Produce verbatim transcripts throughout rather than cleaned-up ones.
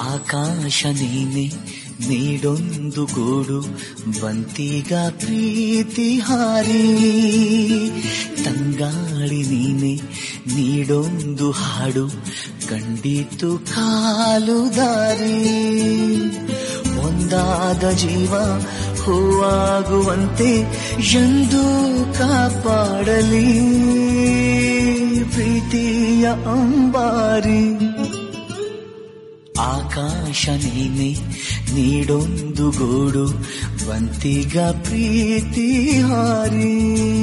ಆಕಾಶ ನೀನೆ ನೀಡೊಂದು ಗೂಡು ಬಂತೀಗ ಪ್ರೀತಿ ಹಾರಿ, ತಂಗಾಳಿ ನೀನೆ ನೀಡೊಂದು ಹಾಡು ಕಂಡಿತು ಕಾಲು ದಾರಿ. ಒಂದಾದ ಜೀವ ಹೂವಾಗುವಂತೆ ಎಂದು ಕಾಪಾಡಲಿ ಪ್ರೀತಿಯ ಅಂಬಾರಿ. ಆಕಾಶ ನೀನೆ ನೀಡೊಂದು ಗೂಡು ಬಂತೀಗ ಪ್ರೀತಿ ಹಾರಿ.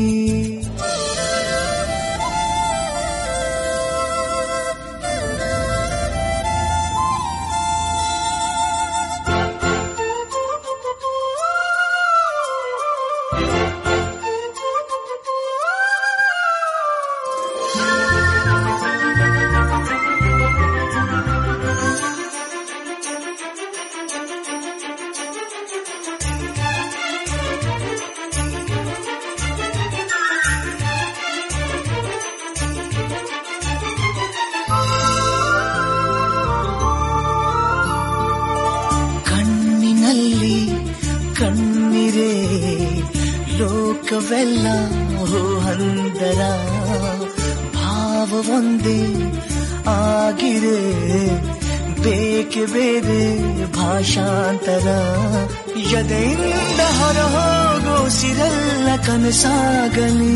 ಕಣ್ಣಿರೇ ಲೋಕವೆಲ್ಲ ಹಂದರ ಭಾವ ಒಂದೇ ಆಗಿರೆ, ಬೇಕೆ ಬೇರೆ ಭಾಷಾಂತರ. ಎದೆಯಿಂದ ಹೊರ ಹೋಗೋ ಸಿರಲ್ಲ ಕನಸಾಗಲಿ,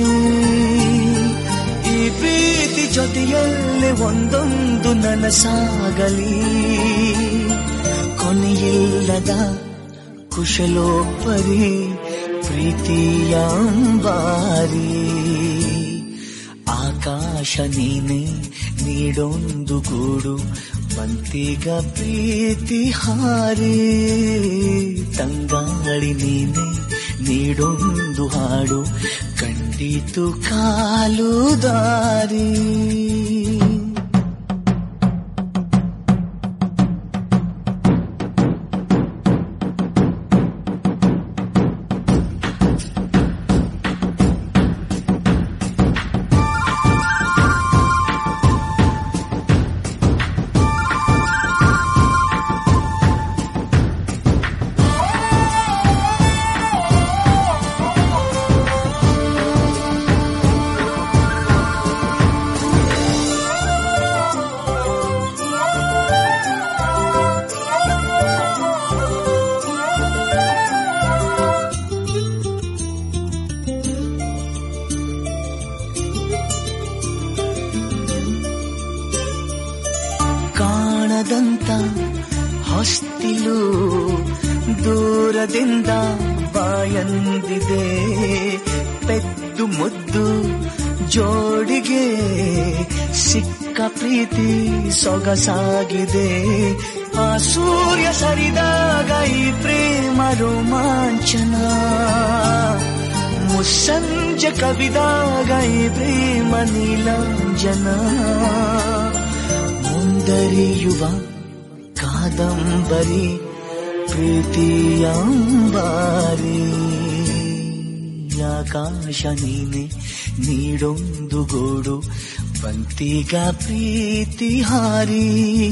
ಈ ಪ್ರೀತಿ ಜೊತೆಯಲ್ಲೇ ಒಂದೊಂದು ನನಸಾಗಲಿ. ಕೊನೆಯಿಲ್ಲದ ಕುಶಲೋಪರಿ ಪ್ರೀತಿಯ ಅಂಬಾರಿ. ಆಕಾಶ ನೀನೆ ನೀಡೊಂದು ಗೂಡು ಬಂತೀಗ ಪ್ರೀತಿ ಹಾರಿ, ತಂಗಾಳಿ ನೀನೆ ನೀಡೊಂದು ಹಾಡು ಕಂಡಿತು ಕಾಲು ದಾರಿ. ಕಾಣದಂತ ಹೊಸ್ತಿಲು ದೂರದಿಂದ ಬಾಯಂದಿದೆ, ಪೆದ್ದು ಮುದ್ದು ಜೋಡಿಗೆ ಸಿಕ್ಕ ಪ್ರೀತಿ ಸೊಗಸಾಗಿದೆ. ಆ ಸೂರ್ಯ ಸರಿದಾಗ ಈ ಪ್ರೇಮ ರೋಮಾಂಚನ, ಮುಸ್ಸಂಜೆ ಕವಿದಾಗ ಈ ಪ್ರೇಮ ನೀಲಾಂಜನ. ಮುಂದರಿಯುವ ಕಾದಂಬರಿ ಪ್ರೀತಿಯ ಅಂಬಾರಿ. ಆಕಾಶ ನೀನೆ ನೀಡೊಂದು ಗೂಡು ಬಂತೀಗ ಪ್ರೀತಿ ಹಾರಿ,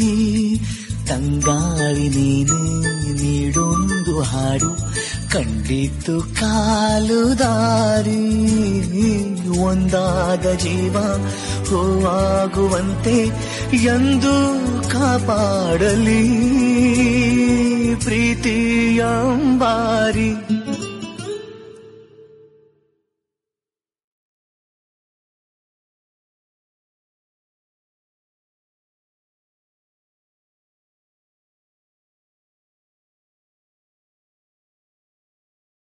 ತಂಗಾಳಿ ನೀನೆ ನೀಡೊಂದು ಹಾಡು ಕಂಡಿತು ಕಾಲು ದಾರಿ. ಒಂದಾದ ಜೀವ ಹೂವಾಗುವಂತೆ ಎಂದು ಕಾಪಾಡಲಿ ಪ್ರೀತಿಯ ಅಂಬಾರಿ.